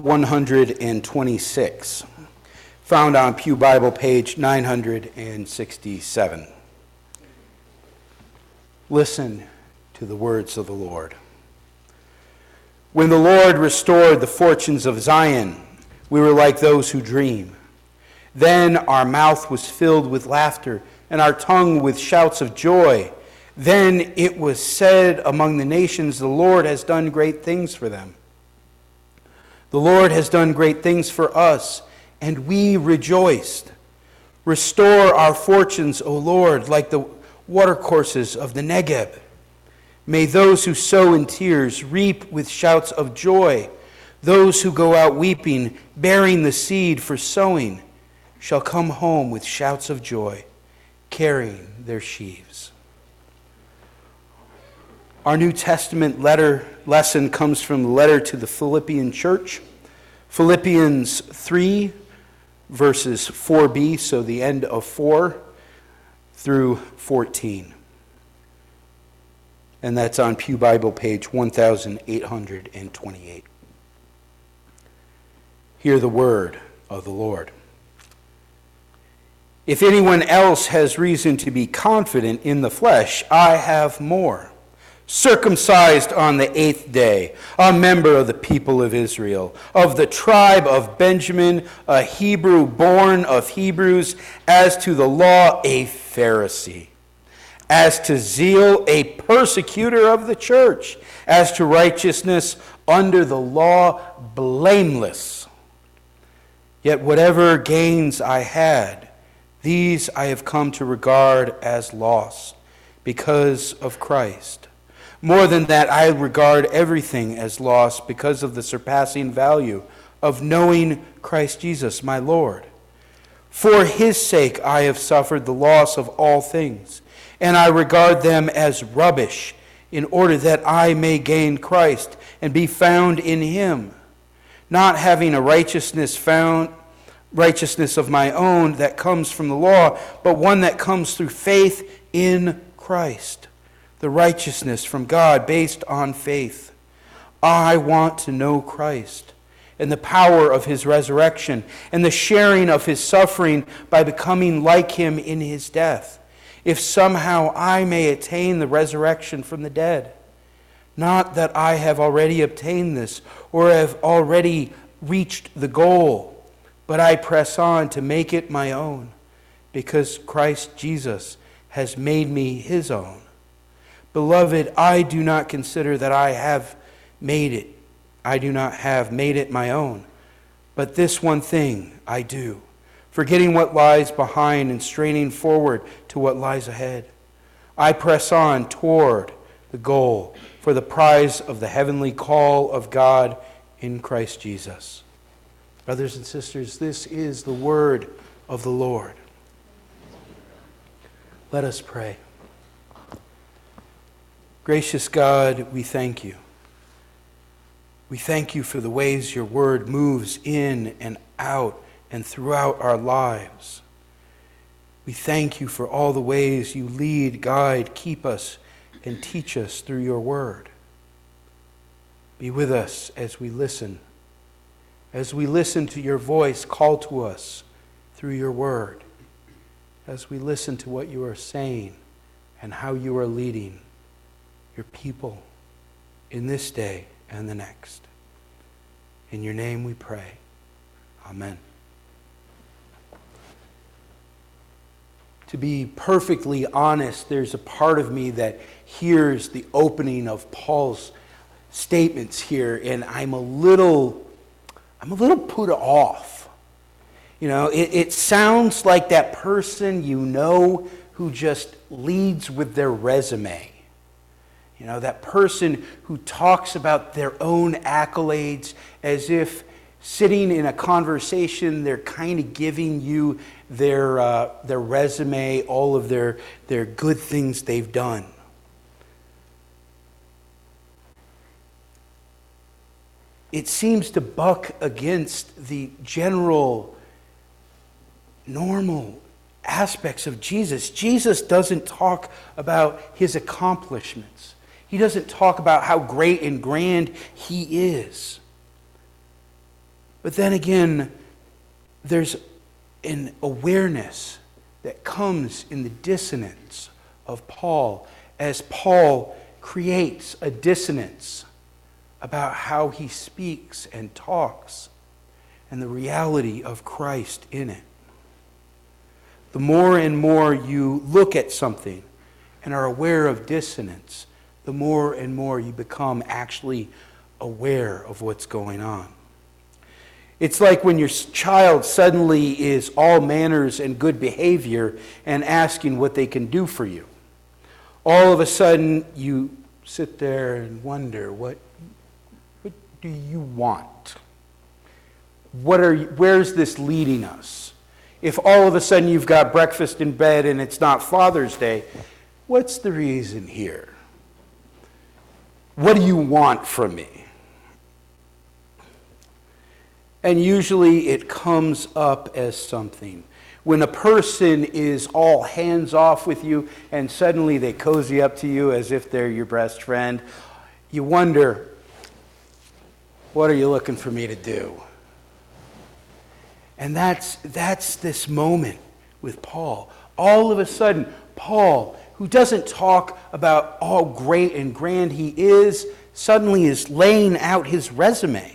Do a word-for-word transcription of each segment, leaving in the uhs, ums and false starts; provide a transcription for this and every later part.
one twenty-six, found on Pew Bible page nine hundred sixty-seven. Listen to the words of the Lord. When the Lord restored the fortunes of Zion, we were like those who dream. Then our mouth was filled with laughter, and our tongue with shouts of joy. Then it was said among the nations, the Lord has done great things for them. The Lord has done great things for us, and we rejoiced. Restore our fortunes, O Lord, like the watercourses of the Negeb. May those who sow in tears reap with shouts of joy. Those who go out weeping, bearing the seed for sowing, shall come home with shouts of joy, carrying their sheaves. Our New Testament letter lesson comes from the letter to the Philippian church. Philippians three, verses four b, so the end of four, through fourteen. And that's on Pew Bible page one thousand eight hundred twenty-eight. Hear the word of the Lord. If anyone else has reason to be confident in the flesh, I have more. Circumcised on the eighth day, a member of the people of Israel, of the tribe of Benjamin, a Hebrew born of Hebrews, as to the law, a Pharisee, as to zeal, a persecutor of the church, as to righteousness, under the law, blameless. Yet whatever gains I had, these I have come to regard as loss because of Christ. More than that, I regard everything as loss because of the surpassing value of knowing Christ Jesus, my Lord. For his sake I have suffered the loss of all things, and I regard them as rubbish, in order that I may gain Christ and be found in him, not having a righteousness found righteousness of my own that comes from the law, but one that comes through faith in Christ, the righteousness from God based on faith. I want to know Christ and the power of his resurrection and the sharing of his suffering by becoming like him in his death, if somehow I may attain the resurrection from the dead. Not that I have already obtained this or have already reached the goal, but I press on to make it my own, because Christ Jesus has made me his own. Beloved, I do not consider that I have made it. I do not have made it my own. But this one thing I do, forgetting what lies behind and straining forward to what lies ahead. I press on toward the goal for the prize of the heavenly call of God in Christ Jesus. Brothers and sisters, this is the word of the Lord. Let us pray. Gracious God, we thank you. We thank you for the ways your word moves in and out and throughout our lives. We thank you for all the ways you lead, guide, keep us, and teach us through your word. Be with us as we listen. As we listen to your voice call to us through your word. As we listen to what you are saying and how you are leading your people in this day and the next. In your name we pray. Amen. To be perfectly honest, there's a part of me that hears the opening of Paul's statements here, and I'm a little, I'm a little put off. You know, it, it sounds like that person you know who just leads with their resume. You know, that person who talks about their own accolades as if sitting in a conversation, they're kind of giving you their uh, their resume, all of their, their good things they've done. It seems to buck against the general, normal aspects of Jesus. Jesus doesn't talk about his accomplishments. He doesn't talk about how great and grand he is. But then again, there's an awareness that comes in the dissonance of Paul as Paul creates a dissonance about how he speaks and talks and the reality of Christ in it. The more and more you look at something and are aware of dissonance, the more and more you become actually aware of what's going on. It's like when your child suddenly is all manners and good behavior and asking what they can do for you. All of a sudden, you sit there and wonder, what, what do you want? What are you, where's this leading us? If all of a sudden you've got breakfast in bed and it's not Father's Day, what's the reason here? What do you want from me? And usually it comes up as something. When a person is all hands off with you and suddenly they cozy up to you as if they're your best friend, you wonder, what are you looking for me to do? And that's, that's this moment with Paul. All of a sudden, Paul, who doesn't talk about how great and grand he is, suddenly is laying out his resume.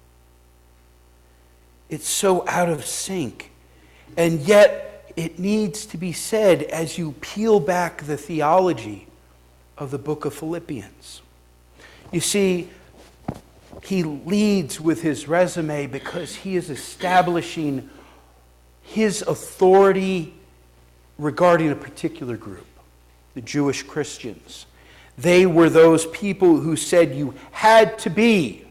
It's so out of sync. And yet, it needs to be said as you peel back the theology of the book of Philippians. You see, he leads with his resume because he is establishing his authority regarding a particular group, the Jewish Christians. They were those people who said you had to be,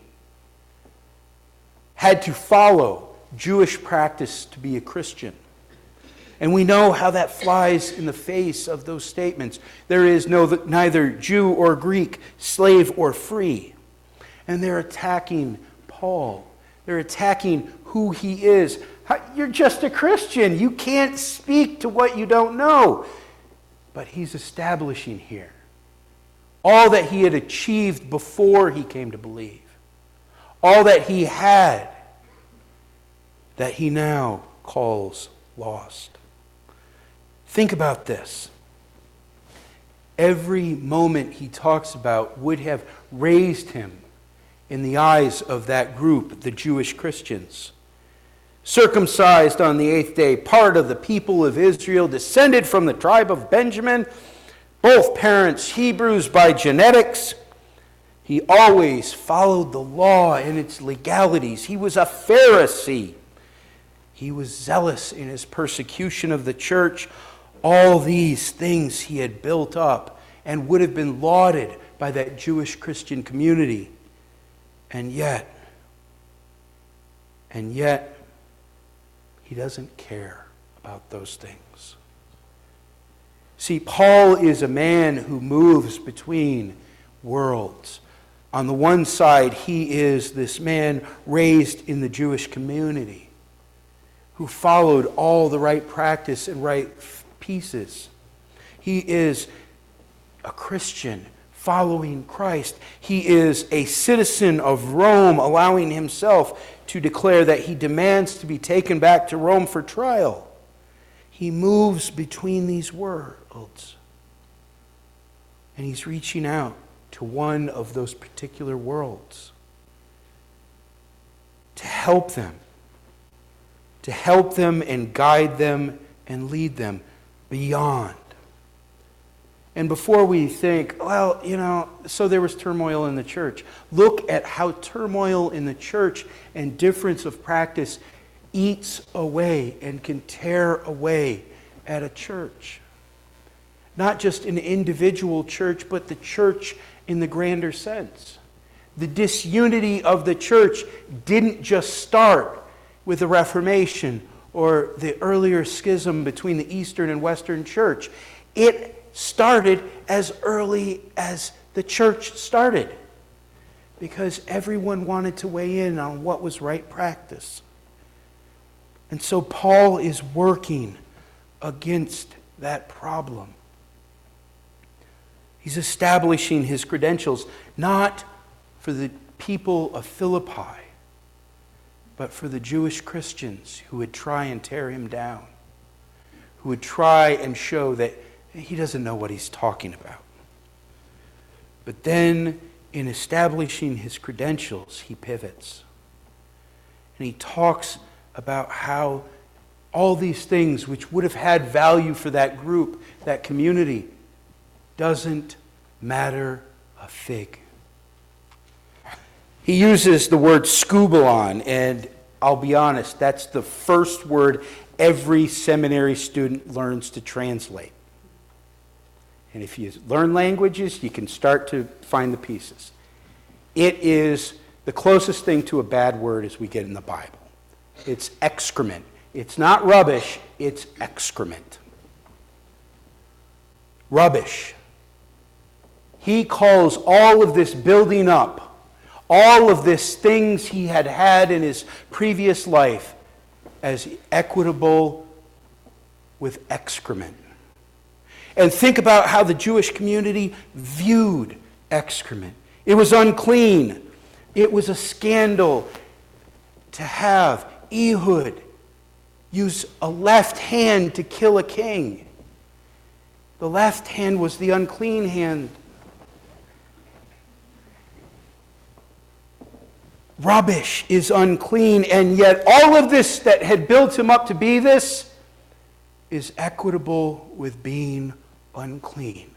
had to follow Jewish practice to be a Christian. And we know how that flies in the face of those statements. There is no neither Jew or Greek, slave or free. And they're attacking Paul. They're attacking who he is. You're just a Christian. You can't speak to what you don't know. But he's establishing here all that he had achieved before he came to believe. All that he had that he now calls lost. Think about this. Every moment he talks about would have raised him in the eyes of that group, the Jewish Christians. Circumcised on the eighth day, part of the people of Israel, descended from the tribe of Benjamin, both parents Hebrews by genetics. He always followed the law and its legalities. He was a Pharisee. He was zealous in his persecution of the church. All these things he had built up and would have been lauded by that Jewish Christian community. And yet, and yet, he doesn't care about those things. See, Paul is a man who moves between worlds. On the one side, he is this man raised in the Jewish community who followed all the right practice and right pieces. He is a Christian following Christ. He is a citizen of Rome, allowing himself to declare that he demands to be taken back to Rome for trial. He moves between these worlds. And he's reaching out to one of those particular worlds to help them. To help them and guide them and lead them beyond. And before we think, well, you know, so there was turmoil in the church. Look at how turmoil in the church and difference of practice eats away and can tear away at a church. Not just an individual church, but the church in the grander sense. The disunity of the church didn't just start with the Reformation or the earlier schism between the Eastern and Western church. It started as early as the church started because everyone wanted to weigh in on what was right practice. And so Paul is working against that problem. He's establishing his credentials not for the people of Philippi, but for the Jewish Christians who would try and tear him down, who would try and show that he doesn't know what he's talking about. But then, in establishing his credentials, he pivots. And he talks about how all these things which would have had value for that group, that community, doesn't matter a fig. He uses the word skubalon, and I'll be honest, that's the first word every seminary student learns to translate. And if you learn languages, you can start to find the pieces. It is the closest thing to a bad word as we get in the Bible. It's excrement. It's not rubbish, it's excrement. Rubbish. He calls all of this building up, all of this things he had had in his previous life, as equitable with excrement. And think about how the Jewish community viewed excrement. It was unclean. It was a scandal to have Ehud use a left hand to kill a king. The left hand was the unclean hand. Rubbish is unclean, and yet all of this that had built him up to be this is equitable with being unclean.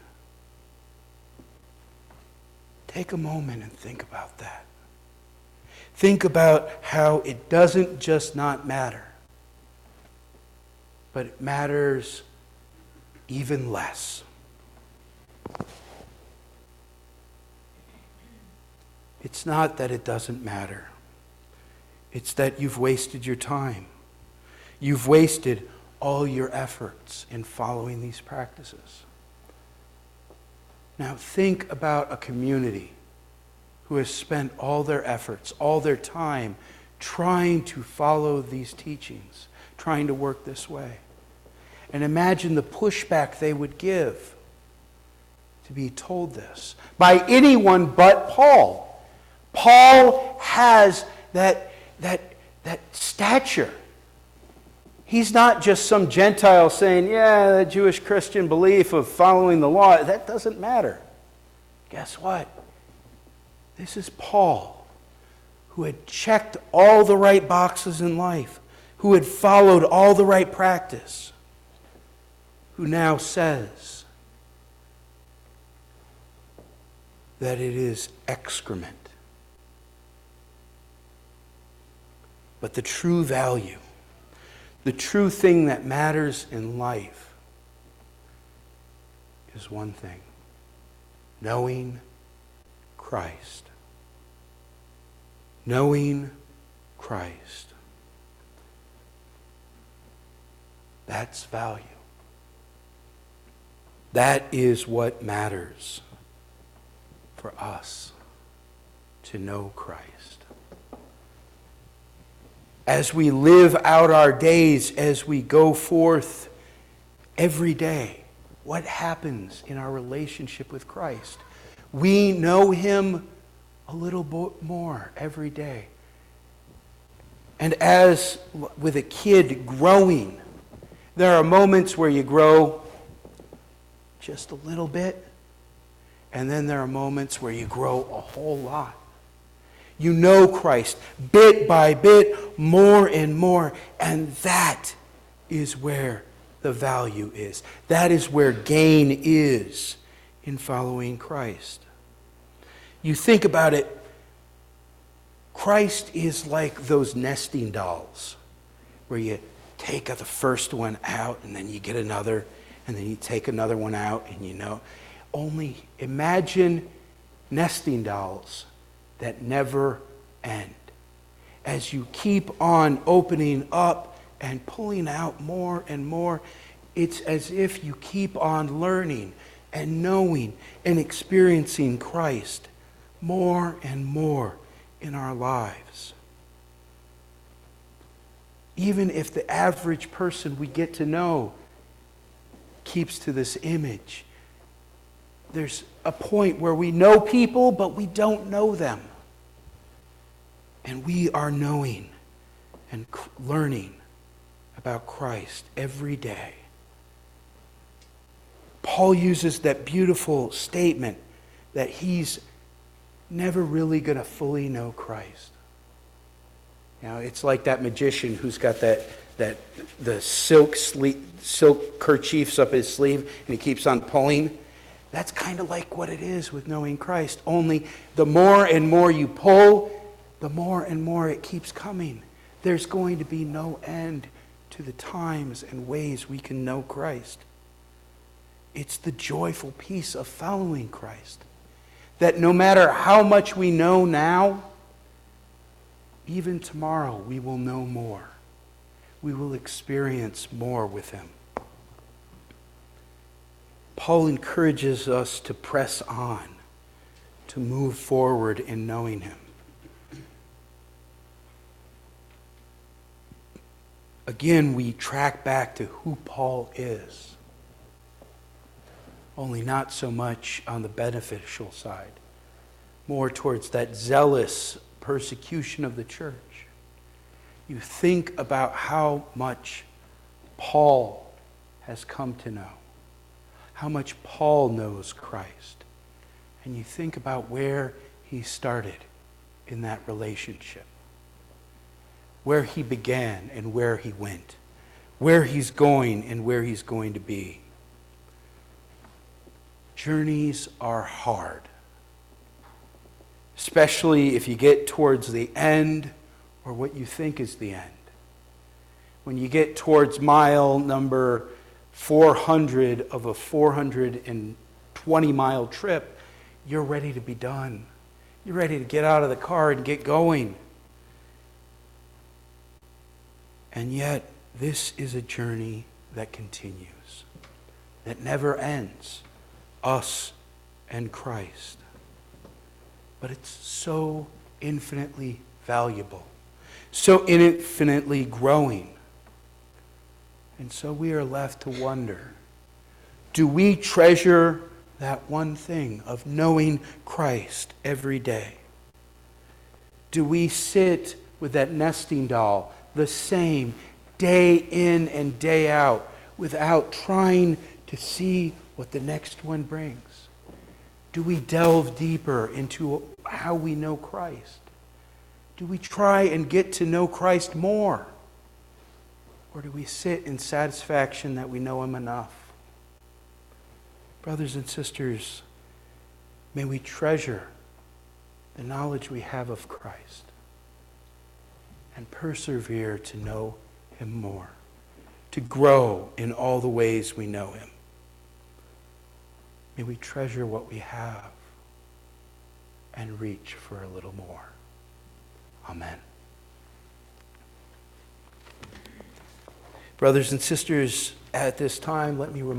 Take a moment and think about that. Think about how it doesn't just not matter, but it matters even less. It's not that it doesn't matter. It's that you've wasted your time. You've wasted all your efforts in following these practices. Now think about a community who has spent all their efforts, all their time trying to follow these teachings, trying to work this way. And imagine the pushback they would give to be told this by anyone but Paul. Paul has that, that, that stature. He's not just some Gentile saying, yeah, the Jewish Christian belief of following the law, that doesn't matter. Guess what? This is Paul, who had checked all the right boxes in life, who had followed all the right practice, who now says that it is excrement. But the true value, the true thing that matters in life is one thing: knowing Christ. Knowing Christ. That's value. That is what matters for us, to know Christ. As we live out our days, as we go forth every day, what happens in our relationship with Christ? We know Him a little bit more every day. And as with a kid growing, there are moments where you grow just a little bit, and then there are moments where you grow a whole lot. You know Christ bit by bit, more and more, and that is where the value is. That is where gain is in following Christ. You think about it, Christ is like those nesting dolls where you take the first one out and then you get another and then you take another one out and you know. Only imagine nesting dolls that never end. As you keep on opening up and pulling out more and more, it's as if you keep on learning and knowing and experiencing Christ more and more in our lives. Even if the average person we get to know keeps to this image, there's a point where we know people, but we don't know them. And we are knowing and learning about Christ every day. Paul uses that beautiful statement that he's never really going to fully know Christ. You know, it's like that magician who's got that that the silk sleeve, silk kerchiefs up his sleeve, and he keeps on pulling. That's kind of like what it is with knowing Christ. Only the more and more you pull, the more and more it keeps coming. There's going to be no end to the times and ways we can know Christ. It's the joyful peace of following Christ. That no matter how much we know now, even tomorrow we will know more. We will experience more with him. Paul encourages us to press on, to move forward in knowing him. Again, we track back to who Paul is, only not so much on the beneficial side, more towards that zealous persecution of the church. You think about how much Paul has come to know, how much Paul knows Christ, and you think about where he started in that relationship, where he began and where he went, where he's going and where he's going to be. Journeys are hard, especially if you get towards the end or what you think is the end. When you get towards mile number four hundred of a four hundred twenty mile trip, you're ready to be done. You're ready to get out of the car and get going. And yet, this is a journey that continues, that never ends. Us and Christ. But it's so infinitely valuable, so infinitely growing. And so we are left to wonder, do we treasure that one thing of knowing Christ every day? Do we sit with that nesting doll the same day in and day out without trying to see what the next one brings? Do we delve deeper into how we know Christ? Do we try and get to know Christ more? Or do we sit in satisfaction that we know him enough? Brothers and sisters, may we treasure the knowledge we have of Christ and persevere to know him more, to grow in all the ways we know him. May we treasure what we have and reach for a little more. Amen. Brothers and sisters, at this time, let me remind